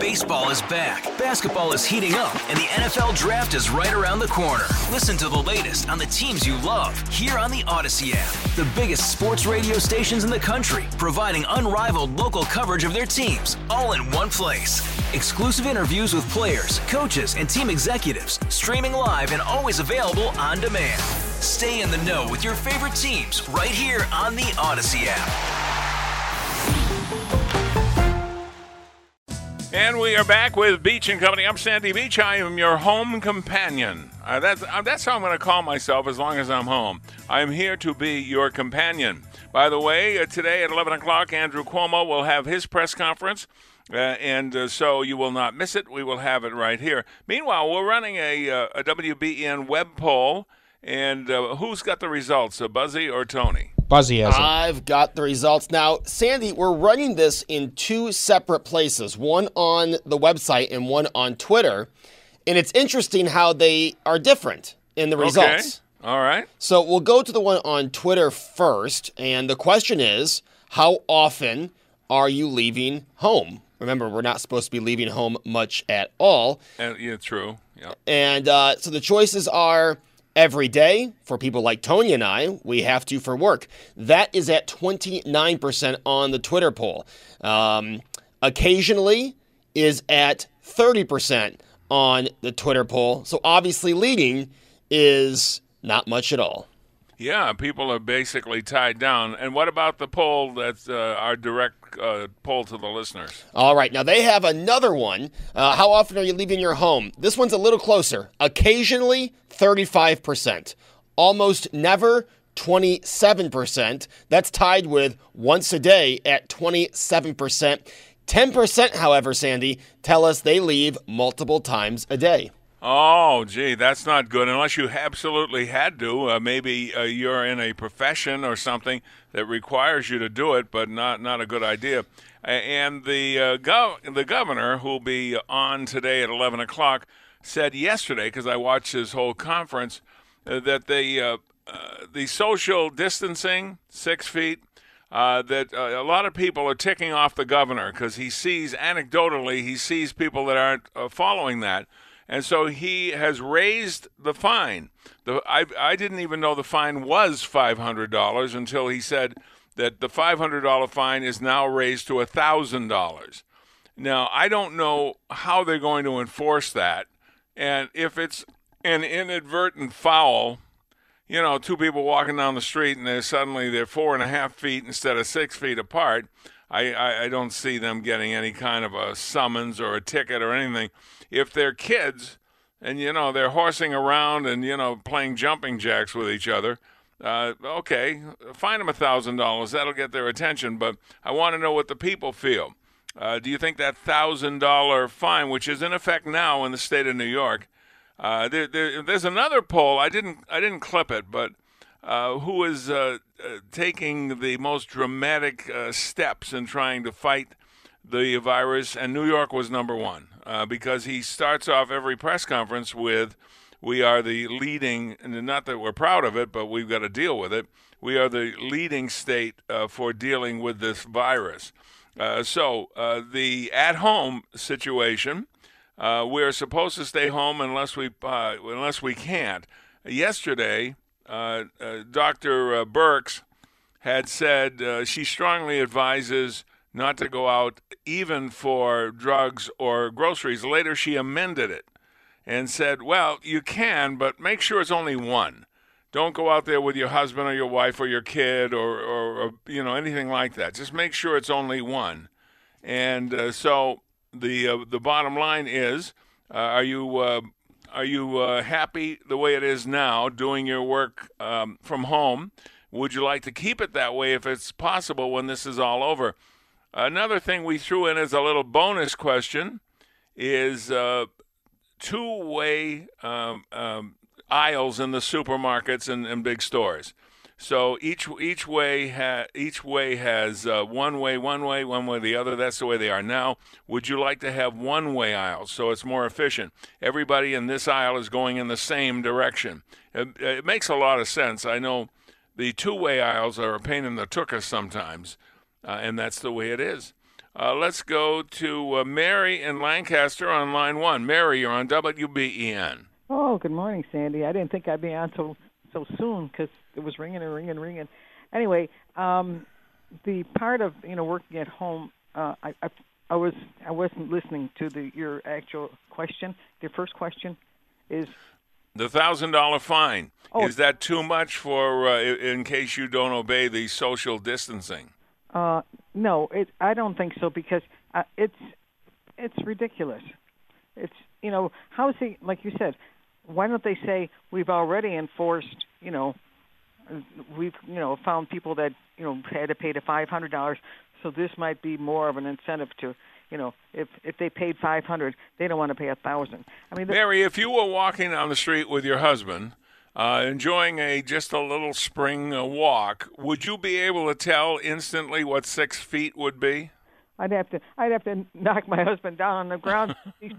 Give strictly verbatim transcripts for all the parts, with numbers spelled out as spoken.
Baseball is back, basketball is heating up, and the N F L Draft is right around the corner. Listen to the latest on the teams you love here on the Odyssey app. The biggest sports radio stations in the country, providing unrivaled local coverage of their teams, all in one place. Exclusive interviews with players, coaches, and team executives, streaming live and always available on demand. Stay in the know with your favorite teams right here on the Odyssey app. And we are back with Beach and Company. I'm Sandy Beach. I am your home companion. Uh, that's, uh, that's how I'm going to call myself as long as I'm home. I'm here to be your companion. By the way, uh, today at eleven o'clock, Andrew Cuomo will have his press conference, uh, and uh, so you will not miss it. We will have it right here. Meanwhile, we're running a, uh, a W B E N web poll, and uh, who's got the results, uh, Buzzy or Tony? Buzzy has it. I've got the results. Now, Sandy, we're running this in two separate places, one on the website and one on Twitter. And it's interesting how they are different in the results. Okay. All right. So we'll go to the one on Twitter first. And the question is, how often are you leaving home? Remember, we're not supposed to be leaving home much at all. Uh, yeah, true. Yeah. And uh, so the choices are every day. For people like Tony and I, we have to for work. That is at twenty-nine percent on the Twitter poll. Um, occasionally is at thirty percent on the Twitter poll. So obviously leading is not much at all. Yeah, people are basically tied down. And what about the poll that's uh, our direct uh, poll to the listeners? All right, now they have another one. Uh, how often are you leaving your home? This one's a little closer. Occasionally, thirty-five percent. Almost never, twenty-seven percent. That's tied with once a day at twenty-seven percent. ten percent, however, Sandy, tell us they leave multiple times a day. Oh, gee, that's not good unless you absolutely had to. Uh, maybe uh, you're in a profession or something that requires you to do it, but not, not a good idea. Uh, and the uh, gov- the governor, who will be on today at eleven o'clock, said yesterday, because I watched his whole conference, uh, that the, uh, uh, the social distancing, six feet, uh, that uh, a lot of people are ticking off the governor because he sees, anecdotally, he sees people that aren't uh, following that. And so he has raised the fine. The, I, I didn't even know the fine was five hundred dollars until he said that the five hundred dollars fine is now raised to one thousand dollars. Now, I don't know how they're going to enforce that. And if it's an inadvertent foul, you know, two people walking down the street and they're suddenly they're four and a half feet instead of six feet apart, I, I, I don't see them getting any kind of a summons or a ticket or anything. If they're kids and, you know, they're horsing around and, you know, playing jumping jacks with each other, uh, okay, fine them one thousand dollars. That'll get their attention. But I want to know what the people feel. Uh, do you think that one thousand dollars fine, which is in effect now in the state of New York, uh, there, there, there's another poll. I didn't I didn't clip it, but uh, who is uh, uh, taking the most dramatic uh, steps in trying to fight the virus, and New York was number one. Uh, because he starts off every press conference with, we are the leading, and not that we're proud of it, but we've got to deal with it. We are the leading state uh, for dealing with this virus. Uh, so uh, the at-home situation, uh, we're supposed to stay home unless we uh, unless we can't. Yesterday, uh, uh, Doctor Uh, Birx had said uh, she strongly advises not to go out even for drugs or groceries. Later, she amended it and said, well, you can, but make sure it's only one. Don't go out there with your husband or your wife or your kid or, or, or you know, anything like that. Just make sure it's only one. And uh, so the uh, the bottom line is, uh, are you uh, are you uh, happy the way it is now, doing your work um, from home? Would you like to keep it that way if it's possible when this is all over? Another thing we threw in as a little bonus question is uh, two-way um, um, aisles in the supermarkets and, and big stores. So each each way ha- each way has uh, one way, one way, one way, the other. That's the way they are now. Would you like to have one-way aisles so it's more efficient? Everybody in this aisle is going in the same direction. It, it makes a lot of sense. I know the two-way aisles are a pain in the tuchus sometimes. Uh, and that's the way it is. Uh, let's go to uh, Mary in Lancaster on line one. Mary, you're on W B E N. Oh, good morning, Sandy. I didn't think I'd be on so so soon because it was ringing and ringing and ringing. Anyway, um, the part of you know working at home, uh, I, I I was I wasn't listening to the your actual question. The first question is the thousand dollar fine. Oh. Is that too much for uh, in case you don't obey the social distancing? Uh, no, it, I don't think so because uh, it's it's ridiculous. It's you know how is he like you said? Why don't they say we've already enforced? You know, we've you know found people that you know had to pay the five hundred dollars. So this might be more of an incentive to you know if if they paid five hundred, they don't want to pay a thousand. I mean, Mary, if you were walking down the street with your husband. Uh, enjoying a just a little spring uh, walk, would you be able to tell instantly what six feet would be? I'd have to I'd have to knock my husband down on the ground.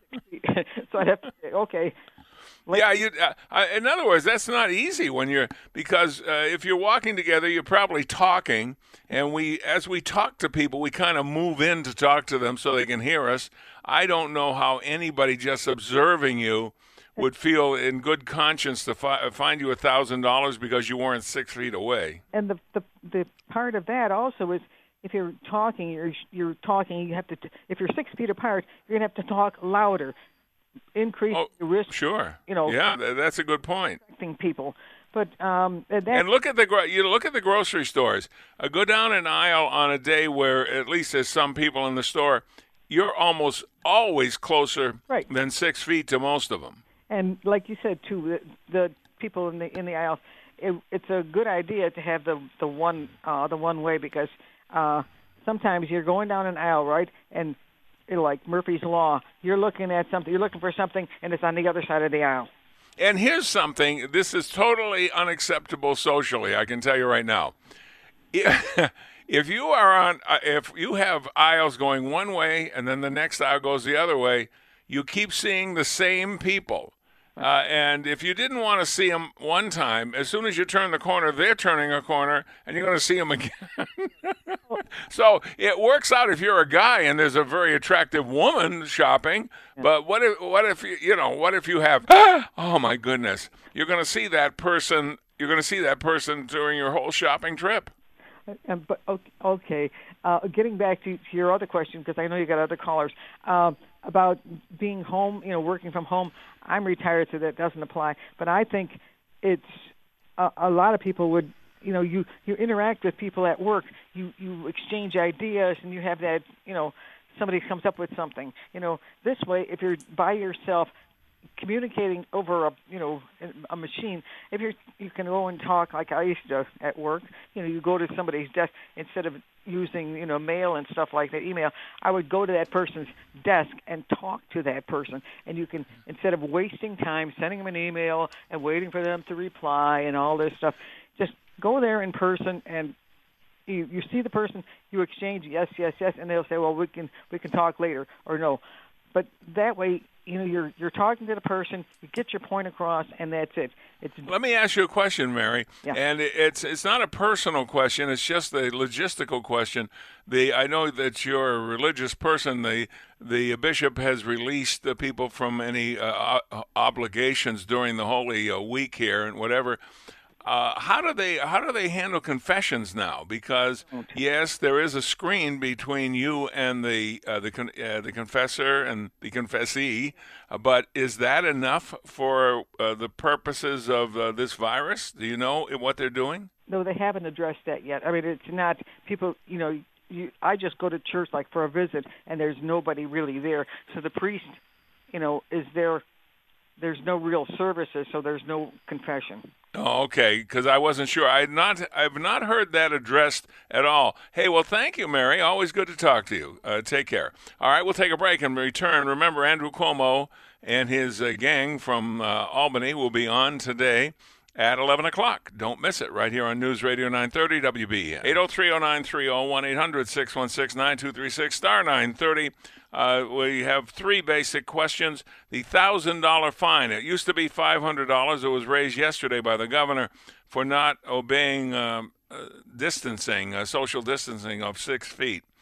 So I'd have to say, okay. Like, yeah, you. Uh, uh, in other words, that's not easy when you're because uh, if you're walking together, you're probably talking, and we as we talk to people, we kind of move in to talk to them so they can hear us. I don't know how anybody just observing you would feel in good conscience to fi- find you a thousand dollars because you weren't six feet away. And the, the the part of that also is if you're talking, you're you're talking. You have to. T- if you're six feet apart, you're gonna have to talk louder, increase oh, the risk. Sure. You know. Yeah, th- that's a good point. Affecting people, but um. That, and look at the gro- you look at the grocery stores. Uh, go down an aisle on a day where at least there's some people in the store. You're almost always closer right. than six feet to most of them. And like you said too, the, the people in the in the aisles, it, it's a good idea to have the the one uh, the one way because uh, sometimes you're going down an aisle, right, and it, like Murphy's Law, you're looking at something, you're looking for something, and it's on the other side of the aisle. And here's something: this is totally unacceptable socially. I can tell you right now. If you are on, uh, if you have aisles going one way and then the next aisle goes the other way, you keep seeing the same people. Uh, and if you didn't want to see them one time, as soon as you turn the corner, they're turning a corner, and you're going to see them again. So it works out if you're a guy and there's a very attractive woman shopping. Yeah. But what if, what if you, you know, what if you have? Oh my goodness, you're going to see that person. You're going to see that person during your whole shopping trip. Uh, but okay, uh, getting back to, to your other question, because I know you got other callers uh, about being home, you know, working from home. I'm retired, so that doesn't apply. But I think it's uh, a lot of people would, you know, you, you interact with people at work, you, you exchange ideas, and you have that, you know, somebody comes up with something. You know, this way, if you're by yourself, communicating over a you know a machine, if you're you can go and talk like I used to at work. You know, you go to somebody's desk instead of using you know mail and stuff like that, email. I would go to that person's desk and talk to that person, and you can instead of wasting time sending them an email and waiting for them to reply and all this stuff, just go there in person and you you see the person, you exchange yes yes yes, and they'll say, well, we can we can talk later or no, but that way. You know, you're you're talking to the person, you get your point across, and that's it. It's. Let me ask you a question, Mary. Yeah. And it's it's not a personal question; it's just a logistical question. The I know that you're a religious person. The the bishop has released the people from any uh, obligations during the Holy uh, Week here and whatever. Uh, how do they how do they handle confessions now? Because yes, there is a screen between you and the uh, the con- uh, the confessor and the confessee, uh, but is that enough for uh, the purposes of uh, this virus? Do you know what they're doing? No, they haven't addressed that yet. I mean, it's not people. You know, you, I just go to church like for a visit, and there's nobody really there. So the priest, you know, is there. There's no real services, so there's no confession. Oh, okay, because I wasn't sure. I had not, I've not heard that addressed at all. Hey, well, thank you, Mary. Always good to talk to you. Uh, take care. All right, we'll take a break and return. Remember, Andrew Cuomo and his uh, gang from uh, Albany will be on today at eleven o'clock. Don't miss it right here on News Radio nine thirty W B E N. eight oh three oh nine three oh, one eight hundred six one six nine two three six, star nine thirty. Uh, we have three basic questions. The one thousand dollars fine. It used to be five hundred dollars. It was raised yesterday by the governor for not obeying um, uh, distancing, uh, social distancing of six feet.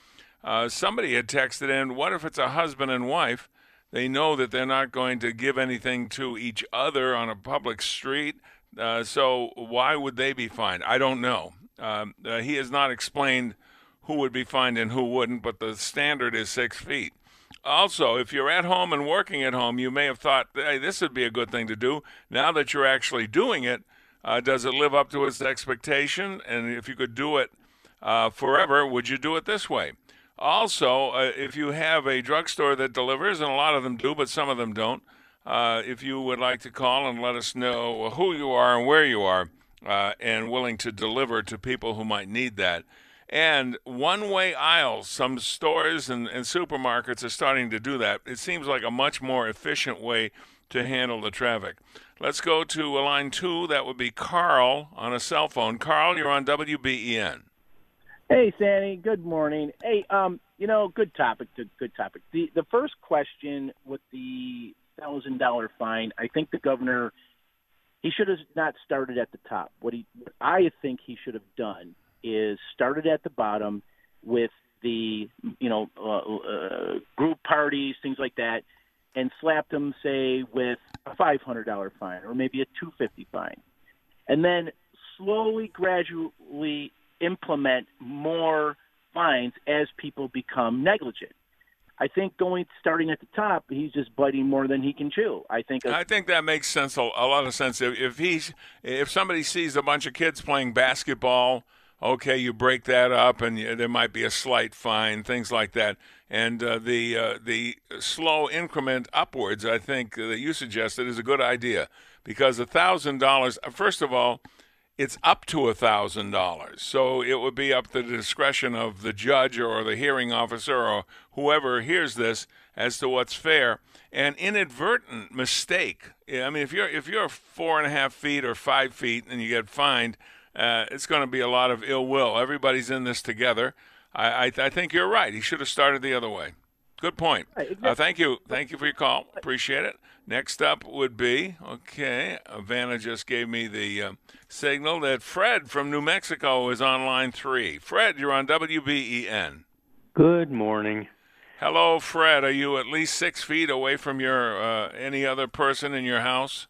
Uh, somebody had texted in, what if it's a husband and wife? They know that they're not going to give anything to each other on a public street, uh, so why would they be fined? I don't know. Um, uh, he has not explained who would be fined and who wouldn't, but the standard is six feet. Also, if you're at home and working at home, you may have thought, hey, this would be a good thing to do. Now that you're actually doing it, uh, does it live up to its expectation? And if you could do it uh, forever, would you do it this way? Also, uh, if you have a drugstore that delivers, and a lot of them do, but some of them don't, uh, if you would like to call and let us know who you are and where you are, uh, and willing to deliver to people who might need that. And one-way aisles, some stores and, and supermarkets are starting to do that. It seems like a much more efficient way to handle the traffic. Let's go to line two. That would be Carl on a cell phone. Carl, you're on W B E N. Hey, Sandy. Good morning. Hey, um, you know, good topic. Good topic. The the first question with the thousand dollar fine, I think the governor, he should have not started at the top. What he, what I think he should have done is started at the bottom with the, you know, uh, uh, group parties, things like that, and slapped them, say, with a five hundred dollar fine or maybe a two hundred fifty dollars fine. And then slowly, gradually implement more fines as people become negligent. I think going starting at the top, he's just biting more than he can chew. I think. I think that makes sense. A, a lot of sense. If, if he's if somebody sees a bunch of kids playing basketball, okay, you break that up, and you, there might be a slight fine, things like that. And uh, the uh, the slow increment upwards, I think that you suggested, is a good idea, because a thousand dollars. First of all, it's up to a thousand dollars, so it would be up to the discretion of the judge or the hearing officer or whoever hears this as to what's fair. An inadvertent mistake. I mean, if you're if you're four and a half feet or five feet and you get fined, uh, it's going to be a lot of ill will. Everybody's in this together. I I, I think you're right. He should have started the other way. Good point. Uh, thank you. Thank you for your call. Appreciate it. Next up would be, okay, Vanna just gave me the uh, signal that Fred from New Mexico is on line three. Fred, you're on W B E N. Good morning. Hello, Fred. Are you at least six feet away from your uh, any other person in your house?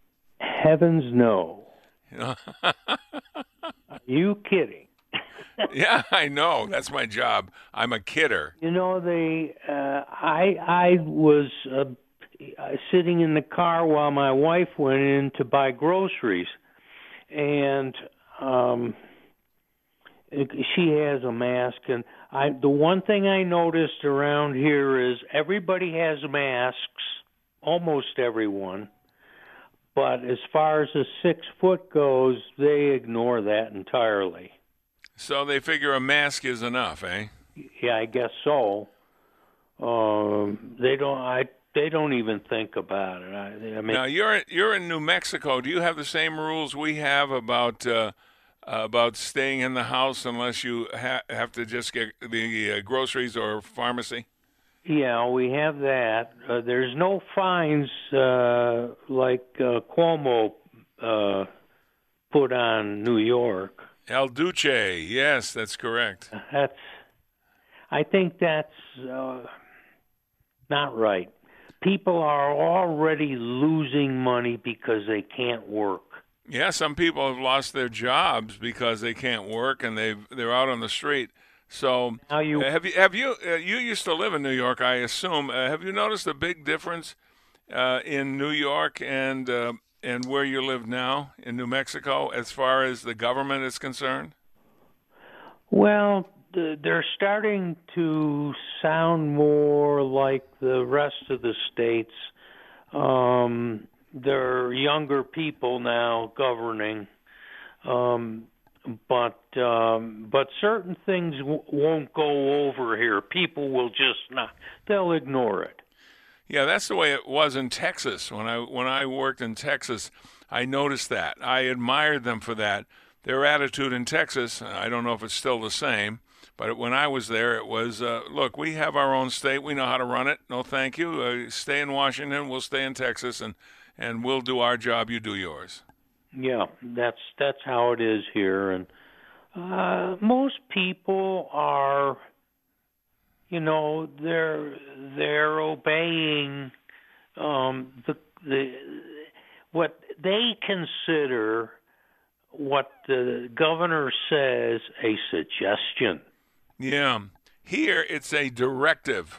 Heavens no. Are you kidding? Yeah, I know. That's my job. I'm a kidder. You know, they. Uh, I I was uh, sitting in the car while my wife went in to buy groceries, and um, she has a mask. And I, the one thing I noticed around here is everybody has masks, almost everyone. But as far as the six foot goes, they ignore that entirely. So they figure a mask is enough, eh? Yeah, I guess so. Um, they don't. I. They don't even think about it. I, I mean, now you're you're in New Mexico. Do you have the same rules we have about uh, about staying in the house unless you ha- have to just get the uh, groceries or pharmacy? Yeah, we have that. Uh, there's no fines uh, like uh, Cuomo uh, put on New York. El Duce, yes, that's correct. That's, I think that's uh, not right. People are already losing money because they can't work. Yeah, some people have lost their jobs because they can't work and they they're out on the street. So now you uh, have you have you uh, you used to live in New York, I assume. Uh, have you noticed a big difference uh, in New York and uh, and where you live now in New Mexico as far as the government is concerned? Well, they're starting to sound more like the rest of the states. Um, they're younger people now governing, um, but um, but certain things w- won't go over here. People will just not; they'll ignore it. Yeah, that's the way it was in Texas. When I when I worked in Texas, I noticed that. I admired them for that. Their attitude in Texas, I don't know if it's still the same, but when I was there, it was, uh, look, we have our own state. We know how to run it. No, thank you. Uh, stay in Washington. We'll stay in Texas, and, and we'll do our job. You do yours. Yeah, that's that's how it is here. And uh, most people are you know, they're they're obeying um, the the what they consider what the governor says a suggestion. Yeah. Here it's a directive.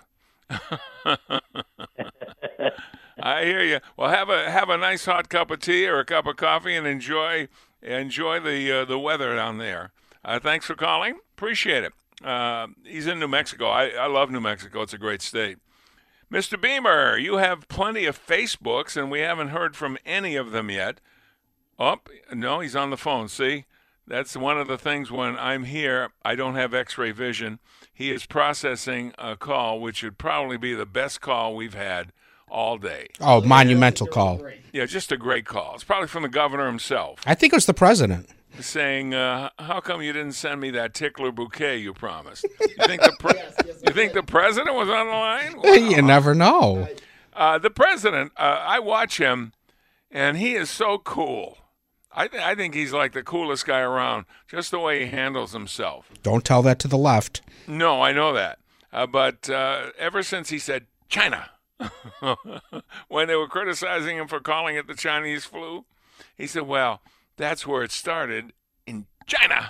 I hear you. Well, have a have a nice hot cup of tea or a cup of coffee and enjoy enjoy the uh, the weather down there. Uh, thanks for calling. Appreciate it. Uh, he's in New Mexico. I, I love New Mexico. It's a great state. Mister Beamer, you have plenty of Facebooks, and we haven't heard from any of them yet. Oh, no, he's on the phone. See? That's one of the things when I'm here, I don't have x-ray vision. He is processing a call, which would probably be the best call we've had all day. Oh, monumental call. Yeah, just a great call. It's probably from the governor himself. I think it was the president. Saying, uh, how come you didn't send me that tickler bouquet you promised? You think the pre- yes, yes, you think the president was on the line? Wow. You never know. Uh, the president, uh, I watch him, and he is so cool. I, th- I think he's like the coolest guy around, just the way he handles himself. Don't tell that to the left. No, I know that. Uh, but uh, ever since he said China, when they were criticizing him for calling it the Chinese flu, he said, well, that's where it started, in China.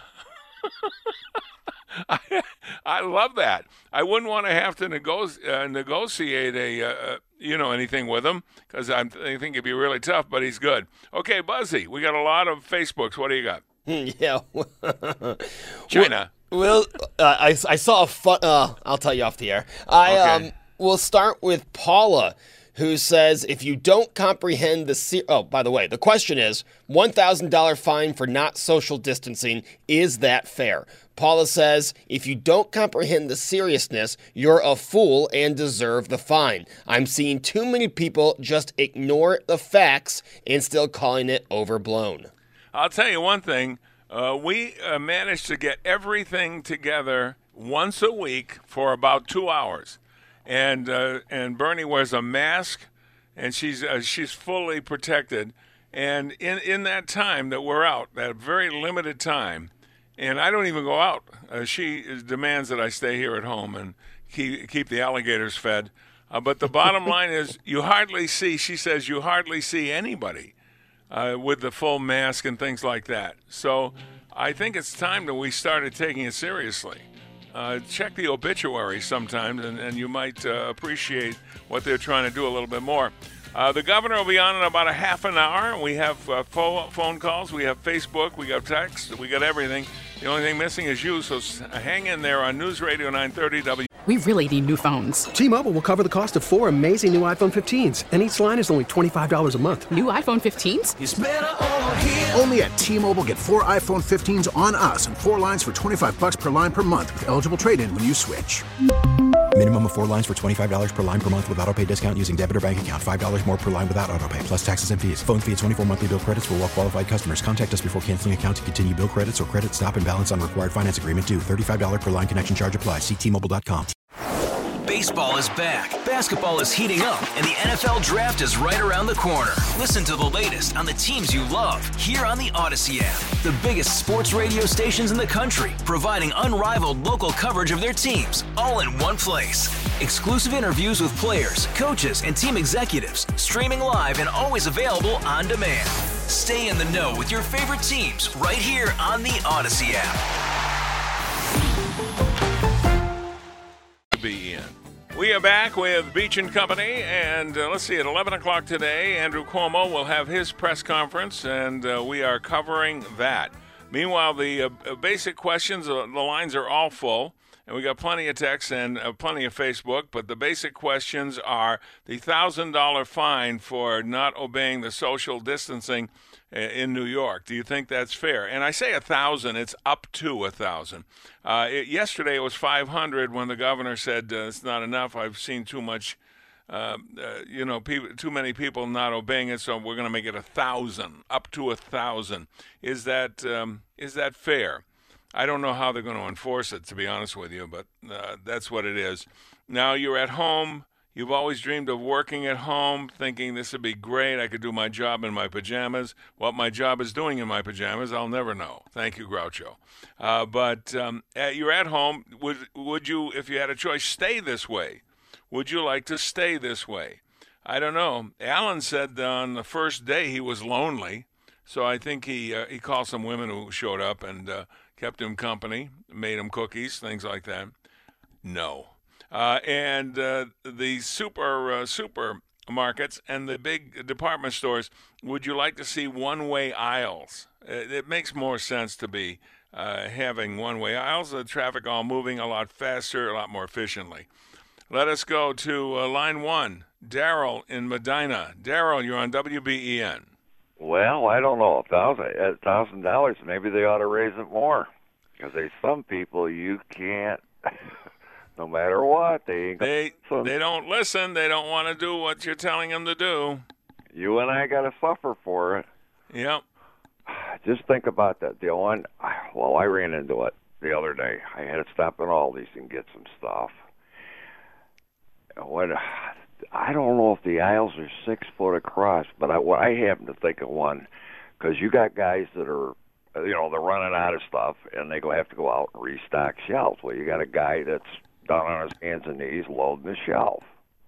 I, I love that. I wouldn't want to have to nego- uh, negotiate a, uh, you know, anything with him because I think it'd be really tough, but he's good. Okay, Buzzy, we got a lot of Facebooks. What do you got? Yeah. China. Well, uh, I, I saw a fun, uh, I'll tell you off the air. I Okay. um, will start with Paula, who says, if you don't comprehend the... Se- oh, by the way, the question is, one thousand dollars fine for not social distancing, is that fair? Paula says, if you don't comprehend the seriousness, you're a fool and deserve the fine. I'm seeing too many people just ignore the facts and still calling it overblown. I'll tell you one thing. Uh, we uh, managed to get everything together once a week for about two hours. And uh, and Bernie wears a mask, and she's uh, she's fully protected. And in, in that time that we're out, that very limited time, and I don't even go out. Uh, she demands that I stay here at home and keep keep the alligators fed. Uh, but the bottom line is, you hardly see. She says you hardly see anybody uh, with the full mask and things like that. So I think it's time that we started taking it seriously. Uh, check the obituary sometimes, and, and you might uh, appreciate what they're trying to do a little bit more. Uh, the governor will be on in about a half an hour. We have uh, fo- phone calls, we have Facebook, we got text, we got everything. The only thing missing is you, so s- hang in there on News Radio nine thirty W. We really need new phones. T-Mobile will cover the cost of four amazing new iPhone fifteens, and each line is only twenty-five dollars a month. New iPhone fifteens? It's better over here. Only at T-Mobile, get four iPhone fifteens on us and four lines for twenty-five dollars per line per month with eligible trade-in when you switch. Minimum of four lines for twenty-five dollars per line per month with autopay discount using debit or bank account. five dollars more per line without autopay, plus taxes and fees. Phone fee at twenty-four monthly bill credits for well-qualified customers. Contact us before canceling account to continue bill credits or credit stop and balance on required finance agreement due. thirty-five dollars per line connection charge applies. See T Mobile dot com. Baseball is back, basketball is heating up, and the N F L Draft is right around the corner. Listen to the latest on the teams you love here on the Odyssey app. The biggest sports radio stations in the country, providing unrivaled local coverage of their teams, all in one place. Exclusive interviews with players, coaches, and team executives, streaming live and always available on demand. Stay in the know with your favorite teams right here on the Odyssey app. Be in. We are back with Beach and Company, and uh, let's see, at eleven o'clock today, Andrew Cuomo will have his press conference, and uh, we are covering that. Meanwhile, the uh, basic questions, uh, the lines are all full, and we got plenty of text and uh, plenty of Facebook, but the basic questions are the one thousand dollars fine for not obeying the social distancing in New York. Do you think that's fair? And I say a thousand, it's up to a thousand. Uh, it, yesterday it was five hundred when the governor said uh, it's not enough. I've seen too much, uh, uh, you know, pe- too many people not obeying it, so we're going to make it a thousand, up to a thousand. Is that um, is that fair? I don't know how they're going to enforce it, to be honest with you, but uh, that's what it is. Now you're at home. You've always dreamed of working at home, thinking this would be great. I could do my job in my pajamas. What my job is doing in my pajamas, I'll never know. Thank you, Groucho. Uh, but um, at, you're at home. Would would you, if you had a choice, stay this way? Would you like to stay this way? I don't know. Alan said on the first day he was lonely, so I think he uh, he called some women who showed up and uh, kept him company, made him cookies, things like that. No. Uh, and uh, the super uh, supermarkets and the big department stores, would you like to see one-way aisles? It, it makes more sense to be uh, having one-way aisles, the traffic all moving a lot faster, a lot more efficiently. Let us go to uh, line one, Daryl in Medina. Daryl, you're on W B E N. Well, I don't know. A thousand, a thousand dollars, maybe they ought to raise it more. Because there's some people you can't... No matter what, they ain't they listen. They don't listen. They don't want to do what you're telling them to do. You and I got to suffer for it. Yep. Just think about that. The one, well, I ran into it the other day. I had to stop at Aldi's and get some stuff. When I don't know if the aisles are six foot across, but I, well, I happen to think of one because you got guys that are, you know, they're running out of stuff and they go have to go out and restock shelves. Well, you got a guy that's down on his hands and knees loading the shelf.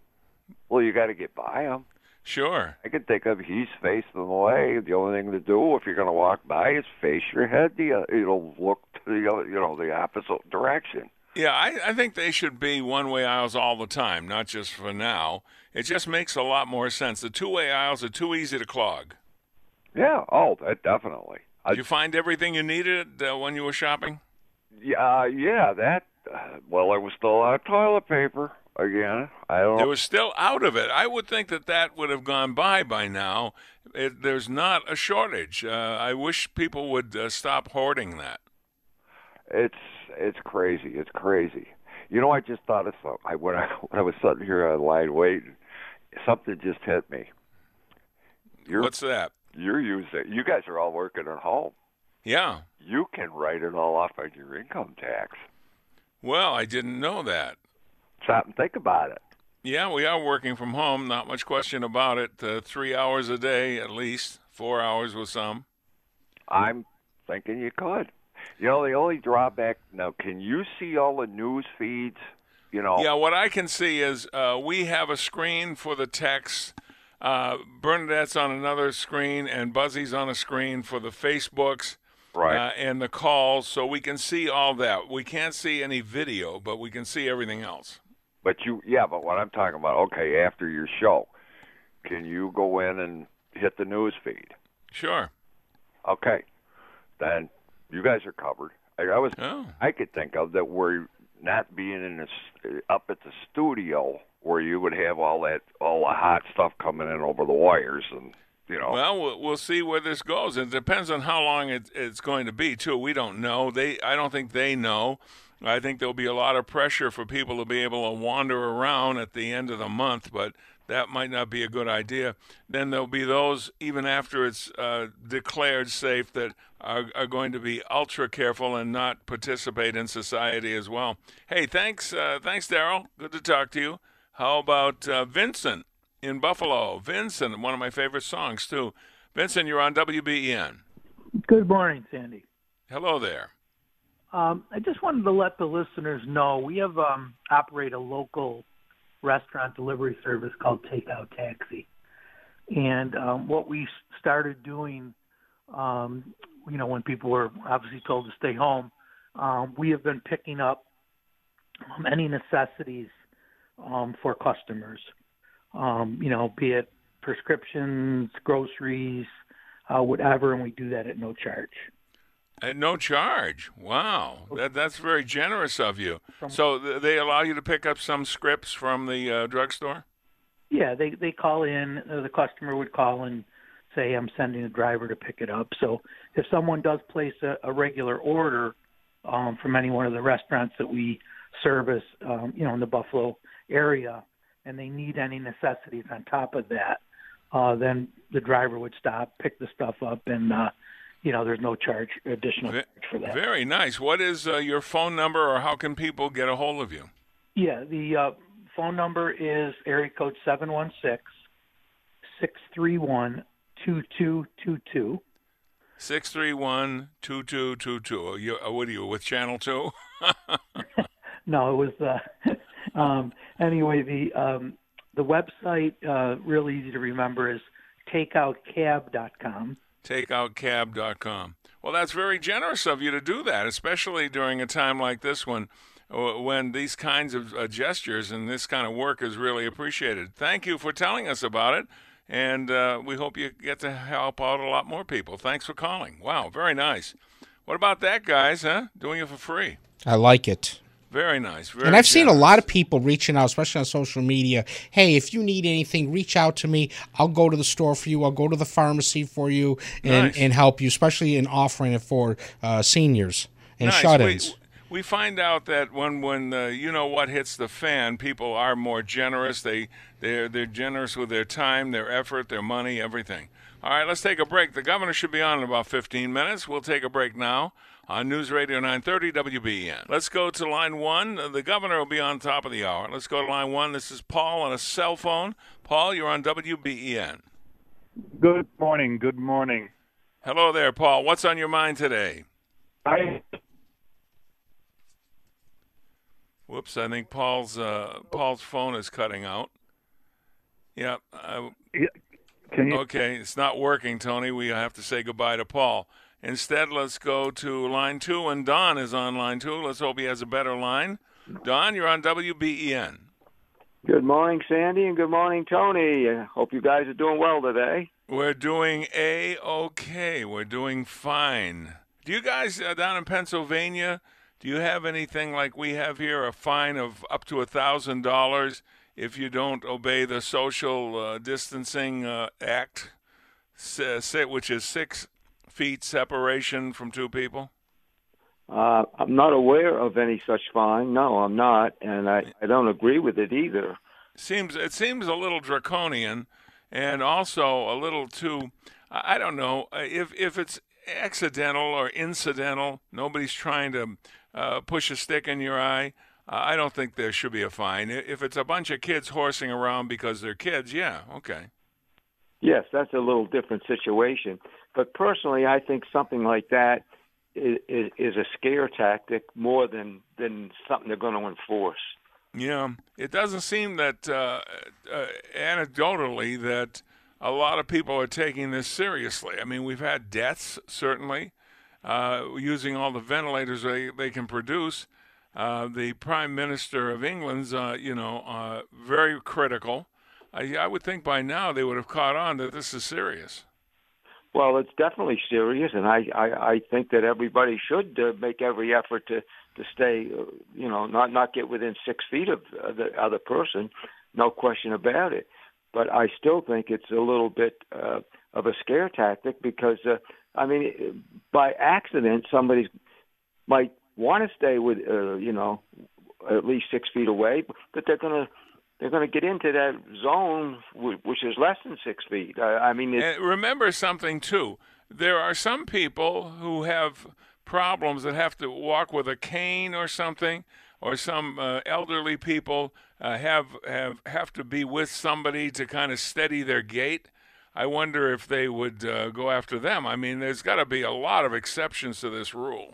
Well, you got to get by him. Sure. I can think of he's facing the way. The only thing to do if you're going to walk by is face your head. The, it'll look to the other, you know, the opposite direction. Yeah, I, I think they should be one-way aisles all the time, not just for now. It just makes a lot more sense. The two-way aisles are too easy to clog. Yeah. Oh, that definitely. Did you find everything you needed uh, when you were shopping? Yeah, uh, yeah. That. Uh, well, there was still out of toilet paper again. I don't. There was still out of it. I would think that that would have gone by by now. It, there's not a shortage. Uh, I wish people would uh, stop hoarding that. It's it's crazy. It's crazy. You know, I just thought of something. I when I when I was sitting here on line waiting, something just hit me. You're, What's that? You're using. You guys are all working at home. Yeah. You can write it all off on your income tax. Well, I didn't know that. Stop and think about it. Yeah, we are working from home. Not much question about it. Uh, three hours a day at least. Four hours with some. I'm thinking you could. You know, the only drawback now, can you see all the news feeds? You know. Yeah, what I can see is uh, we have a screen for the text. Uh, Bernadette's on another screen, and Buzzy's on a screen for the Facebooks. Right. Uh, and the calls, so we can see all that. We can't see any video, but we can see everything else. But you, yeah, but what I'm talking about, okay, after your show, can you go in and hit the news feed? Sure. Okay, then you guys are covered. I, I was, oh. I could think of that we're not being in this up at the studio where you would have all that, all the hot stuff coming in over the wires and. You know. Well, we'll see where this goes. It depends on how long it, it's going to be, too. We don't know. They, I don't think they know. I think there'll be a lot of pressure for people to be able to wander around at the end of the month, but that might not be a good idea. Then there'll be those, even after it's uh, declared safe, that are, are going to be ultra careful and not participate in society as well. Hey, thanks, uh, thanks, Daryl. Good to talk to you. How about uh, Vincent? In Buffalo. Vincent, one of my favorite songs, too. Vincent, you're on W B E N. Good morning, Sandy. Hello there. Um, I just wanted to let the listeners know we have um, operate a local restaurant delivery service called Takeout Taxi. And um, what we started doing, um, you know, when people were obviously told to stay home, um, we have been picking up um, any necessities um, for customers. Um, you know, be it prescriptions, groceries, uh, whatever, and we do that at no charge. At no charge? Wow. That That's very generous of you. So th- they allow you to pick up some scripts from the uh, drugstore? Yeah, they, they call in, uh, the customer would call and say, I'm sending a driver to pick it up. So if someone does place a, a regular order um, from any one of the restaurants that we service, um, you know, in the Buffalo area, and they need any necessities on top of that, uh, then the driver would stop, pick the stuff up, and, uh, you know, there's no charge, additional charge for that. Very nice. What is uh, your phone number, or how can people get a hold of you? Yeah, the uh, phone number is area code seven one six, six three one, two two two two. six three one, two two two two. You, uh, what are you, with Channel two? No, it was, uh, um, anyway, the um, the website, uh, really easy to remember, is takeout cab dot com. takeout cab dot com. Well, that's very generous of you to do that, especially during a time like this when, when these kinds of uh, gestures and this kind of work is really appreciated. Thank you for telling us about it, and uh, we hope you get to help out a lot more people. Thanks for calling. Wow, very nice. What about that, guys, huh? Doing it for free. I like it. Very nice. Very and I've generous. seen a lot of people reaching out, especially on social media. Hey, if you need anything, reach out to me. I'll go to the store for you. I'll go to the pharmacy for you and, Nice. and help you, especially in offering it for uh, seniors and Nice. shut-ins. We, we find out that when when uh, you know what hits the fan, people are more generous. They they're they're generous with their time, their effort, their money, everything. All right, let's take a break. The governor should be on in about fifteen minutes. We'll take a break now on News Radio nine thirty W B E N. Let's go to line one. The governor will be on top of the hour. Let's go to line one. This is Paul on a cell phone. Paul, you're on W B E N. Good morning. Good morning. Hello there, Paul. What's on your mind today? I Whoops, I think Paul's uh, Paul's phone is cutting out. Yeah. I, Can you? Okay, it's not working, Tony. We have to say goodbye to Paul. Instead, let's go to line two, and Don is on line two. Let's hope he has a better line. Don, you're on W B E N. Good morning, Sandy, and good morning, Tony. I hope you guys are doing well today. We're doing A-okay. We're doing fine. Do you guys uh, down in Pennsylvania, do you have anything like we have here, a fine of up to one thousand dollars if you don't obey the social uh, distancing uh, act, which is six feet separation from two people? Uh, I'm not aware of any such fine. No, I'm not, and I, I don't agree with it either. Seems it seems a little draconian, and also a little too. I don't know if if it's accidental or incidental. Nobody's trying to uh, push a stick in your eye. Uh, I don't think there should be a fine. If it's a bunch of kids horsing around because they're kids, yeah, okay. Yes, that's a little different situation. But personally, I think something like that is, is, is a scare tactic more than, than something they're going to enforce. Yeah, it doesn't seem that uh, uh, anecdotally that a lot of people are taking this seriously. I mean, we've had deaths, certainly, uh, using all the ventilators they, they can produce. Uh, the Prime Minister of England's, uh, you know, uh, very critical. I, I would think by now they would have caught on that this is serious. Well, it's definitely serious, and I, I, I think that everybody should uh, make every effort to, to stay, uh, you know, not, not get within six feet of uh, the other person, no question about it. But I still think it's a little bit uh, of a scare tactic because, uh, I mean, by accident, somebody might want to stay with, uh, you know, at least six feet away, but they're going to they're going to get into that zone which is less than six feet. I, I mean, it's, and remember something too. There are some people who have problems that have to walk with a cane or something, or some uh, elderly people uh, have have have to be with somebody to kind of steady their gait. I wonder if they would uh, go after them. I mean, there's got to be a lot of exceptions to this rule.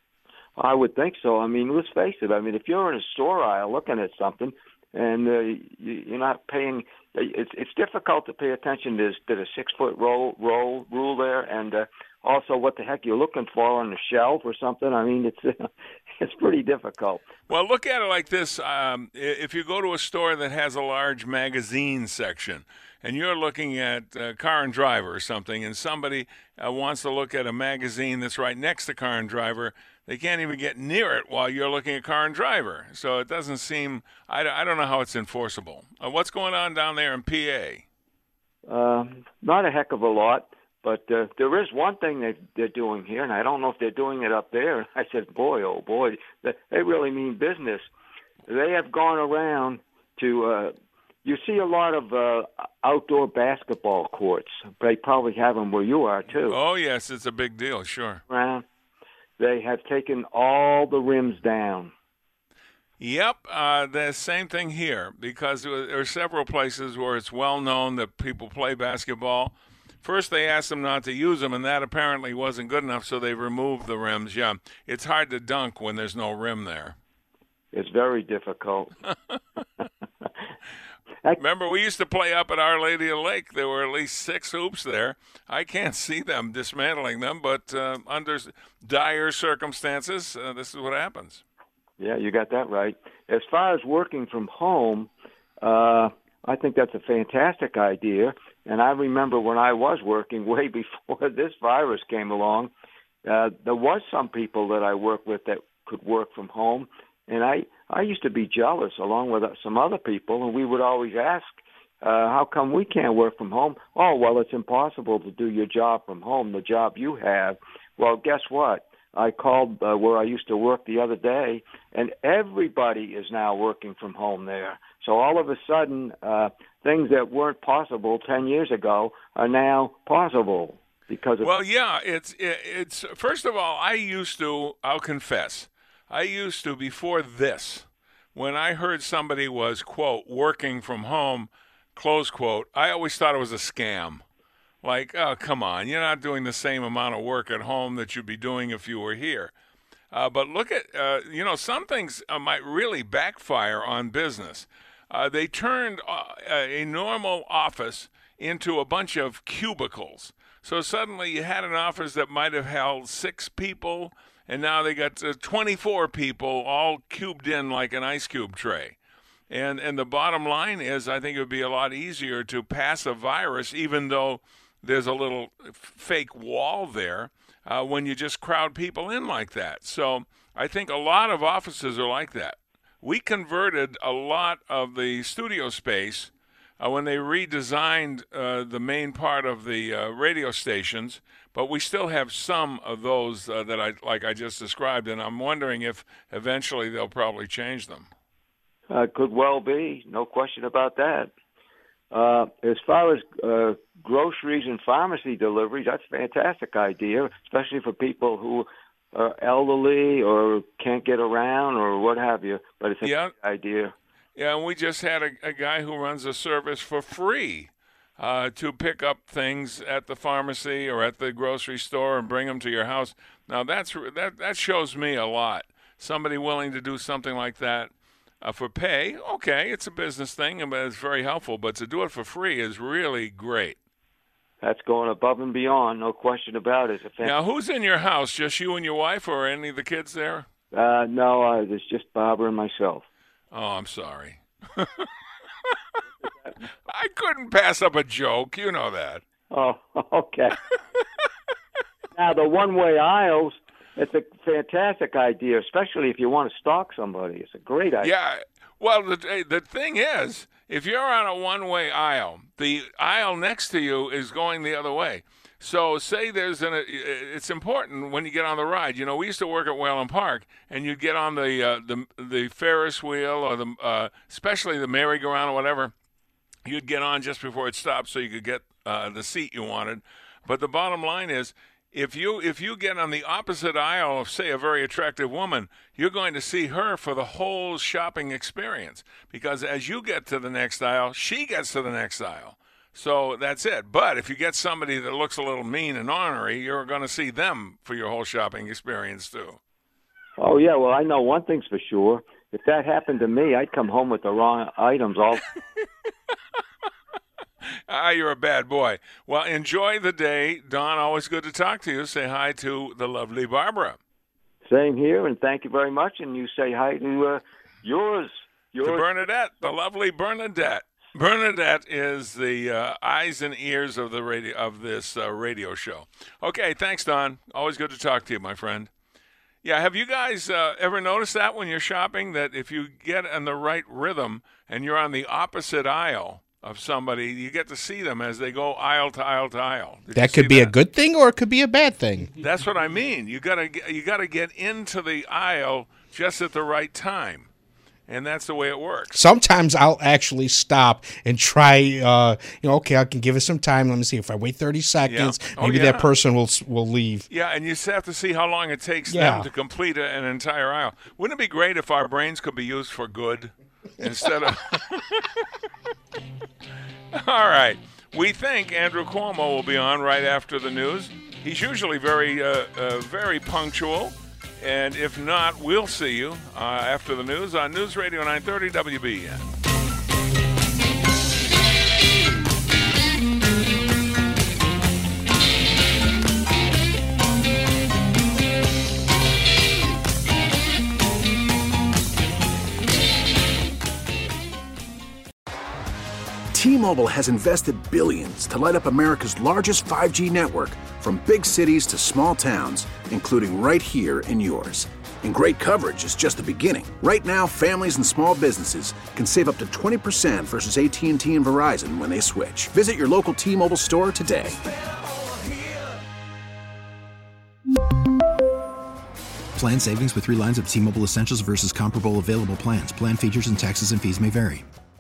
I would think so. I mean, let's face it. I mean, if you're in a store aisle looking at something and uh, you, you're not paying, it's it's difficult to pay attention to, to the six foot roll roll rule there, and uh, also what the heck you're looking for on the shelf or something. I mean, it's it's pretty difficult. Well, look at it like this. Um, if you go to a store that has a large magazine section and you're looking at uh, Car and Driver or something, and somebody uh, wants to look at a magazine that's right next to Car and Driver, they can't even get near it while you're looking at Car and Driver. So it doesn't seem, I, I don't know how it's enforceable. Uh, what's going on down there in P A? Uh, not a heck of a lot. But uh, there is one thing that they're doing here, and I don't know if they're doing it up there. I said, boy, oh, boy, they really mean business. They have gone around to, uh, you see a lot of uh, outdoor basketball courts. They probably have them where you are, too. Oh, yes, it's a big deal, sure. Around. They have taken all the rims down. Yep, uh, the same thing here, because there are several places where it's well known that people play basketball. First, they asked them not to use them, and that apparently wasn't good enough, so they removed the rims. Yeah, it's hard to dunk when there's no rim there. It's very difficult. Remember, we used to play up at Our Lady of Lake. There were at least six hoops there. I can't see them dismantling them, but uh, under dire circumstances, uh, this is what happens. Yeah, you got that right. As far as working from home, uh, I think that's a fantastic idea. And I remember when I was working way before this virus came along, uh, there was some people that I worked with that could work from home. And I, I used to be jealous along with some other people, and we would always ask, uh, how come we can't work from home? Oh, well, it's impossible to do your job from home, the job you have. Well, guess what? I called uh, where I used to work the other day, and everybody is now working from home there. So all of a sudden, uh, things that weren't possible ten years ago are now possible because of. Well, yeah, it's it's first of all, I used to. I'll confess, I used to before this, when I heard somebody was quote working from home, close quote, I always thought it was a scam. Like, oh, come on, you're not doing the same amount of work at home that you'd be doing if you were here. Uh, but look at, uh, you know, some things uh, might really backfire on business. Uh, they turned uh, a normal office into a bunch of cubicles. So suddenly you had an office that might have held six people, and now they got uh, twenty-four people all cubed in like an ice cube tray. And, and the bottom line is I think it would be a lot easier to pass a virus, even though there's a little fake wall there uh, when you just crowd people in like that. So I think a lot of offices are like that. We converted a lot of the studio space uh, when they redesigned uh, the main part of the uh, radio stations, but we still have some of those uh, that I like I just described, and I'm wondering if eventually they'll probably change them. Uh, could well be, no question about that. Uh, as far as uh, groceries and pharmacy deliveries, that's a fantastic idea, especially for people who are elderly or can't get around or what have you. But it's a yeah. good idea. Yeah, and we just had a, a guy who runs a service for free uh, to pick up things at the pharmacy or at the grocery store and bring them to your house. Now, that's that that shows me a lot. Somebody willing to do something like that. Uh, for pay, okay, it's a business thing, and it's very helpful, but to do it for free is really great. That's going above and beyond, no question about it. It's a now, who's in your house? Just you and your wife, or any of the kids there? Uh, no, uh, it's just Barbara and myself. Oh, I'm sorry. I couldn't pass up a joke. You know that. Oh, okay. Now, the one-way aisles, it's a fantastic idea, especially if you want to stalk somebody. It's a great idea. Yeah. Well, the the thing is, if you're on a one-way aisle, the aisle next to you is going the other way. So say there's an, it's important when you get on the ride. You know, we used to work at Whalen Park, and you'd get on the uh, the the Ferris wheel or the uh, especially the merry-go-round or whatever. You'd get on just before it stopped so you could get uh, the seat you wanted. But the bottom line is, If you if you get on the opposite aisle of, say, a very attractive woman, you're going to see her for the whole shopping experience, because as you get to the next aisle, she gets to the next aisle. So that's it. But if you get somebody that looks a little mean and ornery, you're going to see them for your whole shopping experience too. Oh, yeah. Well, I know one thing's for sure. If that happened to me, I'd come home with the wrong items all Ah, you're a bad boy. Well, enjoy the day. Don, always good to talk to you. Say hi to the lovely Barbara. Same here, and thank you very much. And you say hi to uh, yours. yours. To Bernadette, the lovely Bernadette. Bernadette is the uh, eyes and ears of the radio of this uh, radio show. Okay, thanks, Don. Always good to talk to you, my friend. Yeah, have you guys uh, ever noticed that when you're shopping, that if you get in the right rhythm and you're on the opposite aisle of somebody, you get to see them as they go aisle to aisle to aisle. Did that could be that? a good thing, or it could be a bad thing. That's what I mean. You gotta you gotta get into the aisle just at the right time. and that's the way it works. Sometimes I'll actually stop and try, uh, you know, okay, I can give it some time. Let me see. If I wait thirty seconds, Yeah. Oh, maybe yeah. that person will will leave. Yeah, and you just have to see how long it takes Yeah. them to complete a- an entire aisle. Wouldn't it be great if our brains could be used for good instead of... All right. We think Andrew Cuomo will be on right after the news. He's usually very, uh, uh, very punctual. And if not, we'll see you uh, after the news on News Radio nine thirty W B N. T-Mobile has invested billions to light up America's largest five G network, from big cities to small towns, including right here in yours. And great coverage is just the beginning. Right now, families and small businesses can save up to twenty percent versus A T and T and Verizon when they switch. Visit your local T-Mobile store today. Plan savings with three lines of T-Mobile Essentials versus comparable available plans. Plan features and taxes and fees may vary.